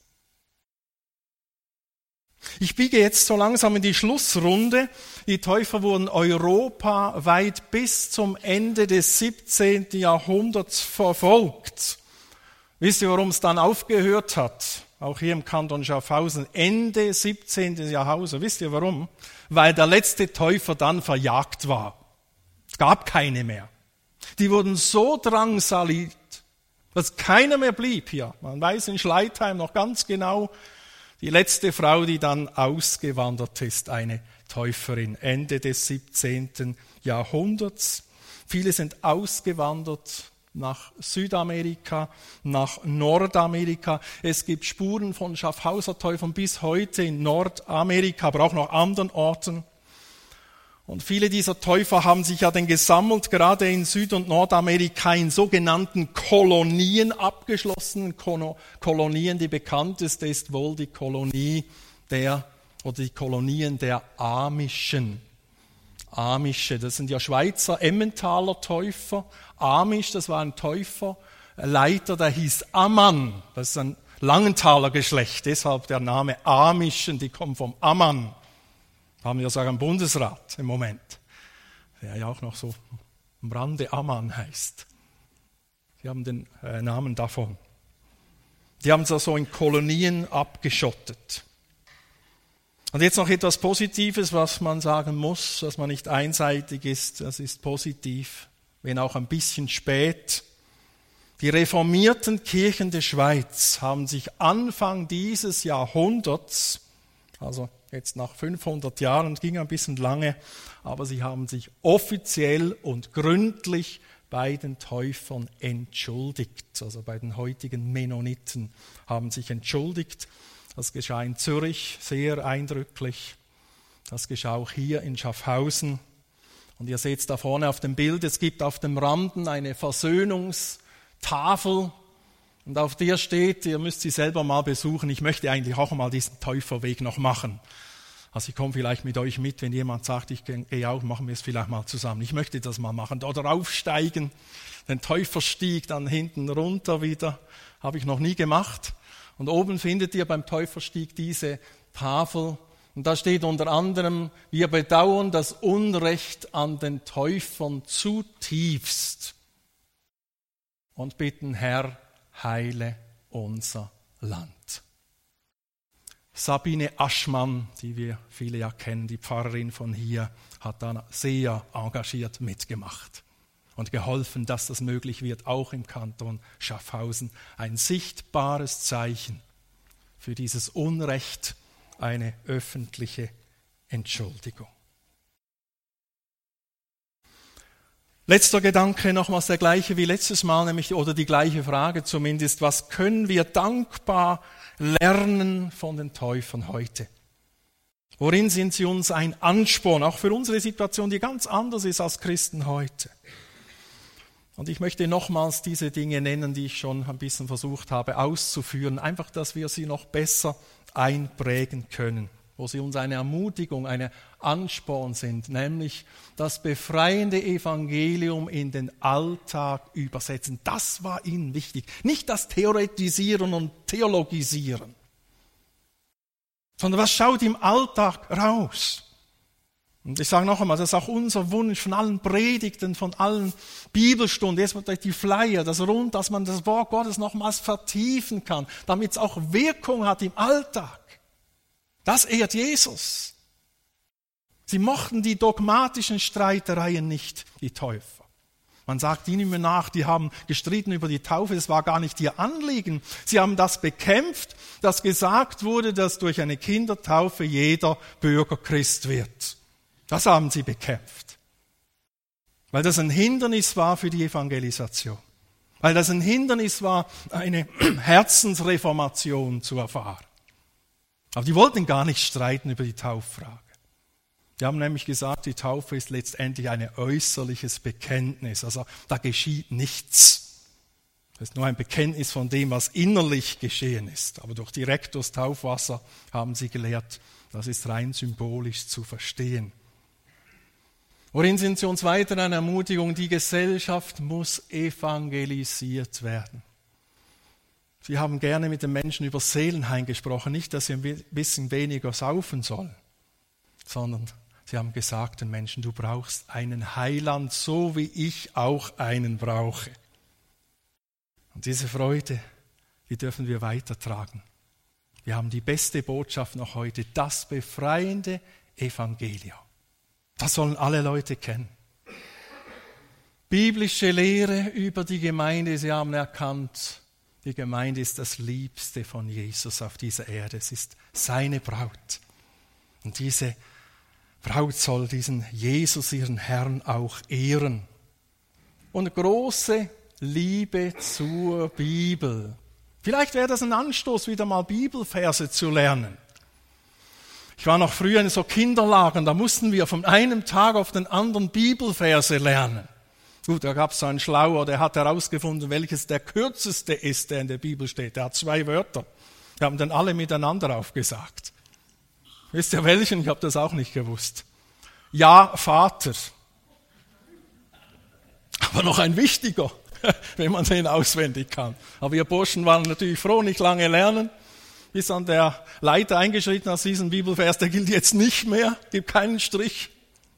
A: Ich biege jetzt so langsam in die Schlussrunde. Die Täufer wurden europaweit bis zum Ende des siebzehnten Jahrhunderts verfolgt. Wisst ihr, warum es dann aufgehört hat? Auch hier im Kanton Schaffhausen, Ende siebzehnten Jahrhundert. Wisst ihr warum? Weil der letzte Täufer dann verjagt war. Es gab keine mehr. Die wurden so drangsaliert, dass keiner mehr blieb hier. Man weiß in Schleitheim noch ganz genau, die letzte Frau, die dann ausgewandert ist, eine Täuferin, Ende des siebzehnten Jahrhunderts. Viele sind ausgewandert nach Südamerika, nach Nordamerika. Es gibt Spuren von Schaffhauser Täufern bis heute in Nordamerika, aber auch noch anderen Orten. Und viele dieser Täufer haben sich ja dann gesammelt, gerade in Süd- und Nordamerika, in sogenannten Kolonien abgeschlossen. Kolonien, die bekannteste ist wohl die Kolonie der, oder die Kolonien der Amischen. Amische, das sind ja Schweizer Emmentaler Täufer. Amisch, das war ein Täuferleiter, der hieß Ammann. Das ist ein Langenthaler Geschlecht, deshalb der Name Amischen, die kommen vom Ammann. Haben wir sogar einen Bundesrat im Moment, der ja auch noch so am Rande Ammann heißt. Sie haben den äh, Namen davon. Die haben es also in Kolonien abgeschottet. Und jetzt noch etwas Positives, was man sagen muss, dass man nicht einseitig ist. Das ist positiv, wenn auch ein bisschen spät. Die reformierten Kirchen der Schweiz haben sich Anfang dieses Jahrhunderts, also jetzt nach fünfhundert Jahren, ging ein bisschen lange, aber sie haben sich offiziell und gründlich bei den Täufern entschuldigt. Also bei den heutigen Mennoniten haben sich entschuldigt. Das geschah in Zürich sehr eindrücklich. Das geschah auch hier in Schaffhausen. Und ihr seht es da vorne auf dem Bild, es gibt auf dem Randen eine Versöhnungstafel. Und auf der steht, ihr müsst sie selber mal besuchen, ich möchte eigentlich auch mal diesen Täuferweg noch machen. Also ich komme vielleicht mit euch mit, wenn jemand sagt, ich gehe auch, machen wir es vielleicht mal zusammen. Ich möchte das mal machen. Oder aufsteigen, den Täuferstieg dann hinten runter wieder. Habe ich noch nie gemacht. Und oben findet ihr beim Täuferstieg diese Tafel. Und da steht unter anderem, wir bedauern das Unrecht an den Täufern zutiefst und bitten, Herr, heile unser Land. Sabine Aschmann, die wir viele ja kennen, die Pfarrerin von hier, hat da sehr engagiert mitgemacht und geholfen, dass das möglich wird, auch im Kanton Schaffhausen. Ein sichtbares Zeichen für dieses Unrecht, eine öffentliche Entschuldigung. Letzter Gedanke, nochmals der gleiche wie letztes Mal, nämlich, oder die gleiche Frage zumindest, was können wir dankbar lernen von den Täufern heute? Worin sind sie uns ein Ansporn, auch für unsere Situation, die ganz anders ist als Christen heute? Und ich möchte nochmals diese Dinge nennen, die ich schon ein bisschen versucht habe auszuführen, einfach, dass wir sie noch besser einprägen können, wo sie uns eine Ermutigung, eine Ansporn sind, nämlich das befreiende Evangelium in den Alltag übersetzen. Das war ihnen wichtig. Nicht das Theoretisieren und Theologisieren, sondern was schaut im Alltag raus? Und ich sage noch einmal, das ist auch unser Wunsch von allen Predigten, von allen Bibelstunden, erstmal durch die Flyer, das Rund, dass man das Wort Gottes nochmals vertiefen kann, damit es auch Wirkung hat im Alltag. Das ehrt Jesus. Sie mochten die dogmatischen Streitereien nicht, die Täufer. Man sagt ihnen immer nach, die haben gestritten über die Taufe, das war gar nicht ihr Anliegen. Sie haben das bekämpft, dass gesagt wurde, dass durch eine Kindertaufe jeder Bürger Christ wird. Das haben sie bekämpft, weil das ein Hindernis war für die Evangelisation, weil das ein Hindernis war, eine Herzensreformation zu erfahren. Aber die wollten gar nicht streiten über die Tauffrage. Die haben nämlich gesagt, die Taufe ist letztendlich ein äußerliches Bekenntnis, also da geschieht nichts. Das ist nur ein Bekenntnis von dem, was innerlich geschehen ist. Aber durch direkt durchs Taufwasser haben sie gelehrt, das ist rein symbolisch zu verstehen. Worin sind sie uns weiter eine Ermutigung? Die Gesellschaft muss evangelisiert werden. Sie haben gerne mit den Menschen über Seelenheil gesprochen, nicht, dass sie ein bisschen weniger saufen sollen, sondern sie haben gesagt den Menschen, du brauchst einen Heiland, so wie ich auch einen brauche. Und diese Freude, die dürfen wir weitertragen. Wir haben die beste Botschaft noch heute, das befreiende Evangelium. Das sollen alle Leute kennen. Biblische Lehre über die Gemeinde, sie haben erkannt, die Gemeinde ist das Liebste von Jesus auf dieser Erde. Es ist seine Braut. Und diese Braut soll diesen Jesus, ihren Herrn, auch ehren. Und große Liebe zur Bibel. Vielleicht wäre das ein Anstoß, wieder mal Bibelverse zu lernen. Ich war noch früher in so Kinderlagern, da mussten wir von einem Tag auf den anderen Bibelverse lernen. Gut, da gab es so einen Schlauer, der hat herausgefunden, welches der kürzeste ist, der in der Bibel steht. Der hat zwei Wörter. Wir haben dann alle miteinander aufgesagt. Wisst ihr welchen? Ich habe das auch nicht gewusst. Ja, Vater. Aber noch ein wichtiger, wenn man den auswendig kann. Aber wir Burschen waren natürlich froh, nicht lange lernen. Bis dann der Leiter eingeschritten hat, diesen Bibelvers, der gilt jetzt nicht mehr, gibt keinen Strich.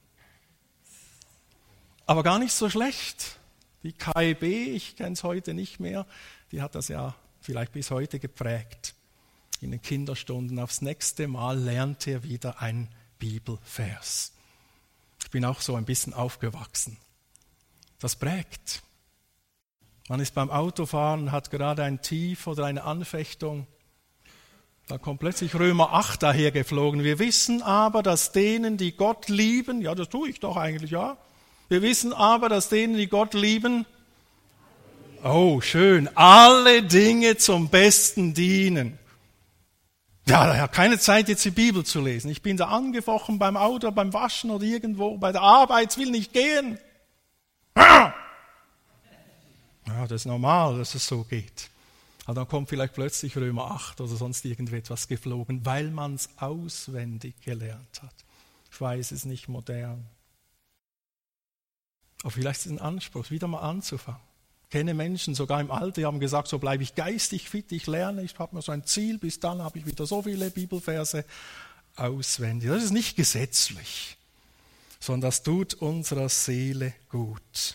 A: Aber gar nicht so schlecht. Die K E B, ich kenne es heute nicht mehr, die hat das ja vielleicht bis heute geprägt. In den Kinderstunden aufs nächste Mal lernt er wieder einen Bibelvers. Ich bin auch so ein bisschen aufgewachsen. Das prägt. Man ist beim Autofahren, hat gerade ein Tief oder eine Anfechtung. Da kommt plötzlich Römer acht daher geflogen. Wir wissen aber, dass denen, die Gott lieben, ja, das tue ich doch eigentlich, ja. Wir wissen aber, dass denen, die Gott lieben, oh, schön, alle Dinge zum Besten dienen. Ja, ich habe keine Zeit, jetzt die Bibel zu lesen. Ich bin da angefochten beim Auto, beim Waschen oder irgendwo, bei der Arbeit, will nicht gehen. Ja, das ist normal, dass es so geht. Aber dann kommt vielleicht plötzlich Römer acht oder sonst irgendetwas geflogen, weil man es auswendig gelernt hat. Ich weiß, es ist nicht modern. Aber vielleicht ist es ein Anspruch, wieder mal anzufangen. Ich kenne Menschen, sogar im Alter, die haben gesagt, so bleibe ich geistig fit, ich lerne, ich habe mir so ein Ziel, bis dann habe ich wieder so viele Bibelverse auswendig. Das ist nicht gesetzlich, sondern das tut unserer Seele gut.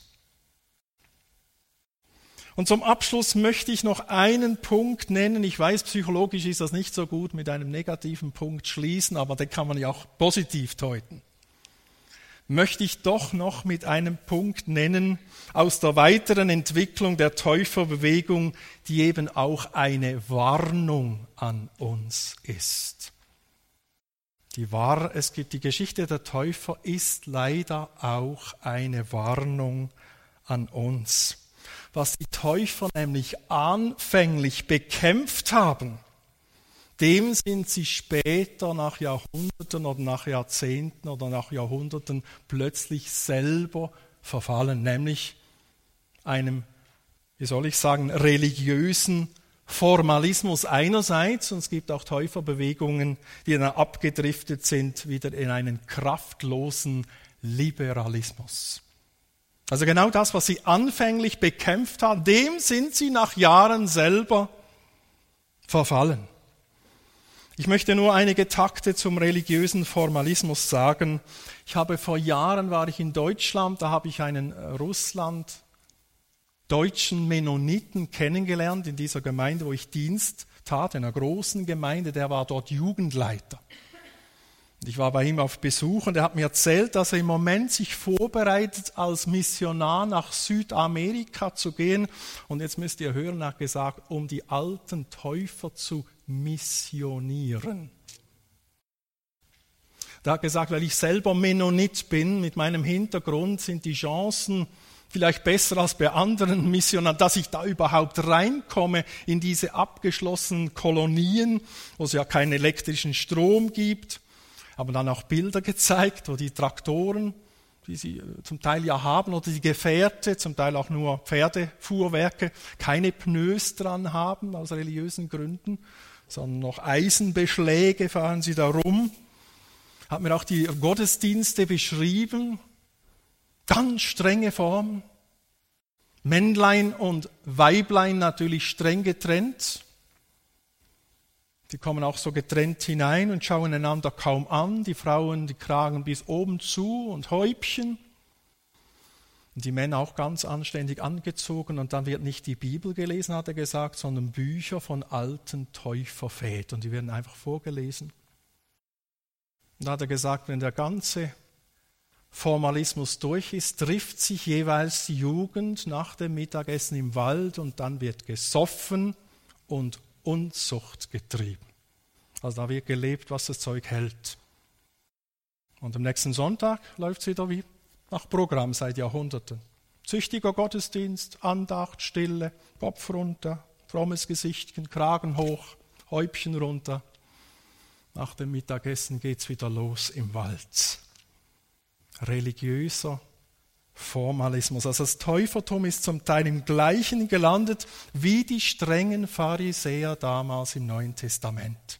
A: Und zum Abschluss möchte ich noch einen Punkt nennen. Ich weiß, psychologisch ist das nicht so gut, mit einem negativen Punkt schließen, aber den kann man ja auch positiv deuten. Möchte ich doch noch mit einem Punkt nennen aus der weiteren Entwicklung der Täuferbewegung, die eben auch eine Warnung an uns ist. Die War- es gibt die Geschichte der Täufer ist leider auch eine Warnung an uns. Was die Täufer nämlich anfänglich bekämpft haben, dem sind sie später nach Jahrhunderten oder nach Jahrzehnten oder nach Jahrhunderten plötzlich selber verfallen, nämlich einem, wie soll ich sagen, religiösen Formalismus einerseits, und es gibt auch Täuferbewegungen, die dann abgedriftet sind, wieder in einen kraftlosen Liberalismus. Also genau das, was sie anfänglich bekämpft haben, dem sind sie nach Jahren selber verfallen. Ich möchte nur einige Takte zum religiösen Formalismus sagen. Ich habe vor Jahren, war ich in Deutschland, da habe ich einen Russland deutschen Mennoniten kennengelernt in dieser Gemeinde, wo ich Dienst tat, in einer großen Gemeinde, der war dort Jugendleiter. Und ich war bei ihm auf Besuch und er hat mir erzählt, dass er im Moment sich vorbereitet, als Missionar nach Südamerika zu gehen. Und jetzt müsst ihr hören, er hat gesagt, um die alten Täufer zu missionieren. Er hat gesagt, weil ich selber Mennonit bin, mit meinem Hintergrund sind die Chancen vielleicht besser als bei anderen Missionaren, dass ich da überhaupt reinkomme in diese abgeschlossenen Kolonien, wo es ja keinen elektrischen Strom gibt. Aber dann auch Bilder gezeigt, wo die Traktoren, die sie zum Teil ja haben, oder die Gefährte, zum Teil auch nur Pferdefuhrwerke, keine Pneus dran haben aus religiösen Gründen, sondern noch Eisenbeschläge fahren sie da rum. Hat mir auch die Gottesdienste beschrieben, ganz strenge Form. Männlein und Weiblein natürlich streng getrennt. Die kommen auch so getrennt hinein und schauen einander kaum an. Die Frauen, die tragen bis oben zu und Häubchen. Und die Männer auch ganz anständig angezogen. Und dann wird nicht die Bibel gelesen, hat er gesagt, sondern Bücher von alten Täufervätern. Die werden einfach vorgelesen. Und da hat er gesagt, wenn der ganze Formalismus durch ist, trifft sich jeweils die Jugend nach dem Mittagessen im Wald und dann wird gesoffen und Unzucht getrieben. Also da wird gelebt, was das Zeug hält. Und am nächsten Sonntag läuft es wieder wie nach Programm seit Jahrhunderten. Züchtiger Gottesdienst, Andacht, Stille, Kopf runter, frommes Gesichtchen, Kragen hoch, Häubchen runter. Nach dem Mittagessen geht es wieder los im Wald. Religiöser Formalismus. Also das Täufertum ist zum Teil im Gleichen gelandet wie die strengen Pharisäer damals im Neuen Testament.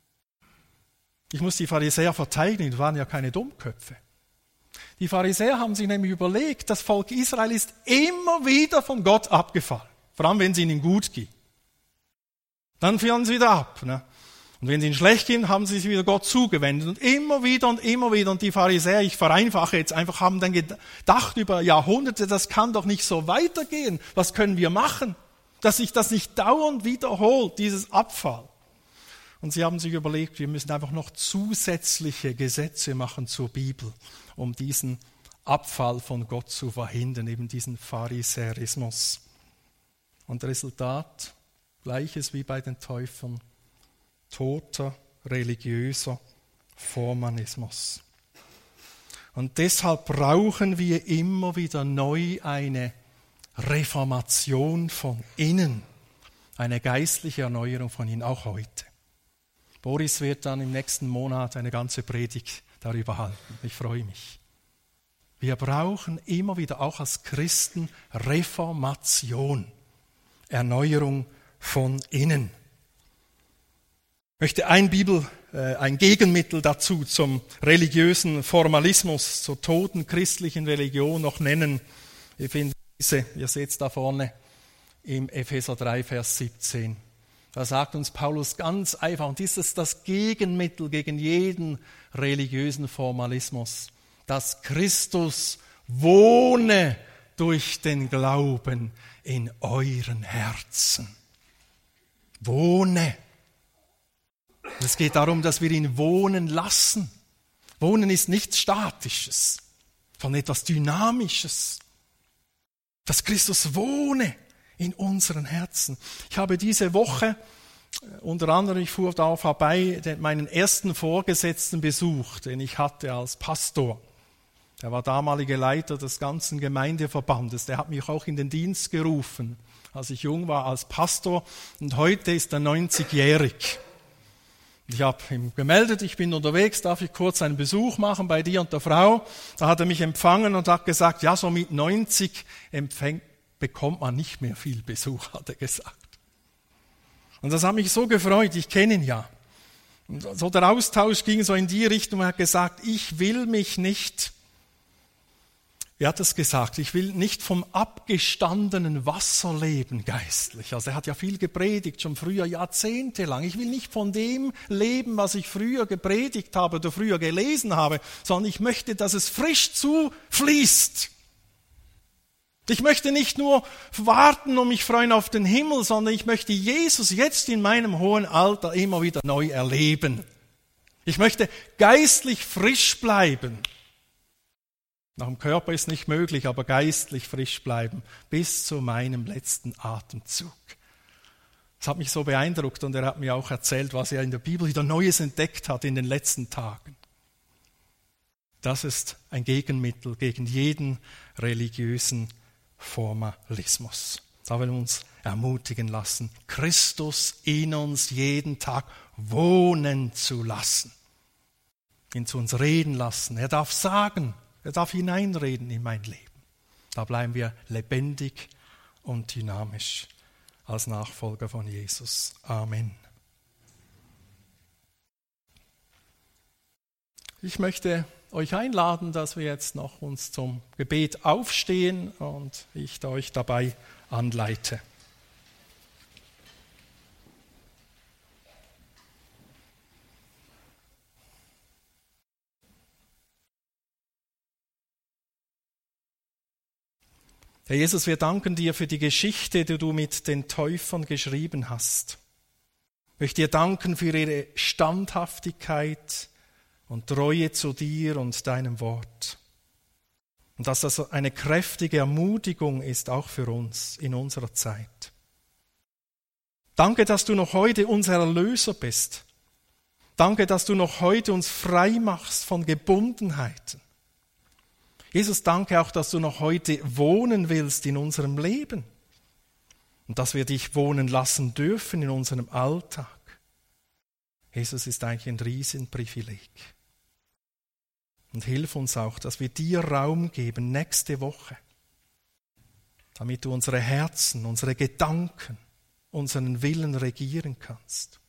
A: Ich muss die Pharisäer verteidigen, die waren ja keine Dummköpfe. Die Pharisäer haben sich nämlich überlegt, das Volk Israel ist immer wieder von Gott abgefallen. Vor allem, wenn es ihnen gut geht. Dann fielen sie wieder ab. Ne? Und wenn es ihnen schlecht ging, haben sie sich wieder Gott zugewendet. Und immer wieder und immer wieder. Und die Pharisäer, ich vereinfache jetzt einfach, haben dann gedacht über Jahrhunderte, das kann doch nicht so weitergehen. Was können wir machen? Dass sich das nicht dauernd wiederholt, dieses Abfall. Und sie haben sich überlegt, wir müssen einfach noch zusätzliche Gesetze machen zur Bibel, um diesen Abfall von Gott zu verhindern, eben diesen Pharisäerismus. Und Resultat, gleiches wie bei den Täufern, toter, religiöser Formalismus. Und deshalb brauchen wir immer wieder neu eine Reformation von innen, eine geistliche Erneuerung von innen, auch heute. Boris wird dann im nächsten Monat eine ganze Predigt darüber halten. Ich freue mich. Wir brauchen immer wieder auch als Christen Reformation, Erneuerung von innen. Ich möchte ein Bibel, äh, ein Gegenmittel dazu zum religiösen Formalismus, zur toten christlichen Religion noch nennen. Wir finden Ihr seht es da vorne im Epheser drei, Vers siebzehn. Da sagt uns Paulus ganz einfach, und das ist das Gegenmittel gegen jeden religiösen Formalismus, dass Christus wohne durch den Glauben in euren Herzen. Wohne. Es geht darum, dass wir ihn wohnen lassen. Wohnen ist nichts Statisches, sondern etwas Dynamisches. Dass Christus wohne in unseren Herzen. Ich habe diese Woche, unter anderem, ich fuhr da vorbei, meinen ersten Vorgesetzten besucht, den ich hatte als Pastor. Er war damalige Leiter des ganzen Gemeindeverbandes. Der hat mich auch in den Dienst gerufen, als ich jung war als Pastor. Und heute ist er neunzigjährig. Ich habe ihm gemeldet, ich bin unterwegs, darf ich kurz einen Besuch machen bei dir und der Frau? Da hat er mich empfangen und hat gesagt, ja, so mit neunzig empfängt, bekommt man nicht mehr viel Besuch, hat er gesagt. Und das hat mich so gefreut, ich kenne ihn ja. Und so der Austausch ging so in die Richtung, er hat gesagt, ich will mich nicht, wie hat es gesagt, ich will nicht vom abgestandenen Wasser leben geistlich. Also er hat ja viel gepredigt, schon früher jahrzehntelang. Ich will nicht von dem leben, was ich früher gepredigt habe oder früher gelesen habe, sondern ich möchte, dass es frisch zufließt. Ich möchte nicht nur warten und mich freuen auf den Himmel, sondern ich möchte Jesus jetzt in meinem hohen Alter immer wieder neu erleben. Ich möchte geistlich frisch bleiben. Nach dem Körper ist nicht möglich, aber geistlich frisch bleiben bis zu meinem letzten Atemzug. Das hat mich so beeindruckt und er hat mir auch erzählt, was er in der Bibel wieder Neues entdeckt hat in den letzten Tagen. Das ist ein Gegenmittel gegen jeden religiösen Formalismus. Da will uns ermutigen lassen, Christus in uns jeden Tag wohnen zu lassen, ihn zu uns reden lassen. Er darf sagen, er darf hineinreden in mein Leben. Da bleiben wir lebendig und dynamisch als Nachfolger von Jesus. Amen. Ich möchte euch einladen, dass wir jetzt noch uns zum Gebet aufstehen und ich euch dabei anleite. Herr Jesus, wir danken dir für die Geschichte, die du mit den Täufern geschrieben hast. Ich möchte dir danken für ihre Standhaftigkeit und Treue zu dir und deinem Wort. Und dass das eine kräftige Ermutigung ist, auch für uns in unserer Zeit. Danke, dass du noch heute unser Erlöser bist. Danke, dass du noch heute uns frei machst von Gebundenheiten. Jesus, danke auch, dass du noch heute wohnen willst in unserem Leben und dass wir dich wohnen lassen dürfen in unserem Alltag. Jesus, ist eigentlich ein Riesenprivileg. Und hilf uns auch, dass wir dir Raum geben nächste Woche, damit du unsere Herzen, unsere Gedanken, unseren Willen regieren kannst.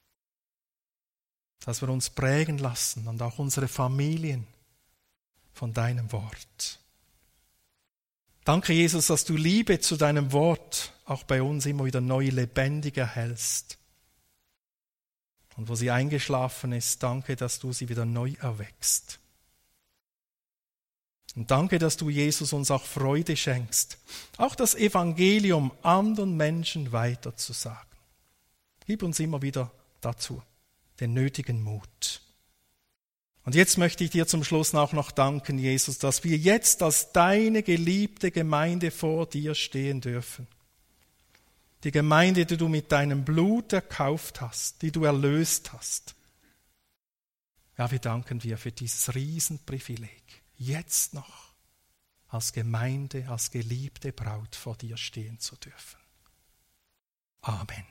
A: Dass wir uns prägen lassen und auch unsere Familien von deinem Wort. Danke, Jesus, dass du Liebe zu deinem Wort auch bei uns immer wieder neu lebendig erhältst. Und wo sie eingeschlafen ist, danke, dass du sie wieder neu erweckst. Und danke, dass du, Jesus, uns auch Freude schenkst, auch das Evangelium anderen Menschen weiterzusagen. Gib uns immer wieder dazu den nötigen Mut. Und jetzt möchte ich dir zum Schluss auch noch danken, Jesus, dass wir jetzt als deine geliebte Gemeinde vor dir stehen dürfen. Die Gemeinde, die du mit deinem Blut erkauft hast, die du erlöst hast. Ja, wir danken dir für dieses Riesenprivileg, jetzt noch als Gemeinde, als geliebte Braut vor dir stehen zu dürfen. Amen.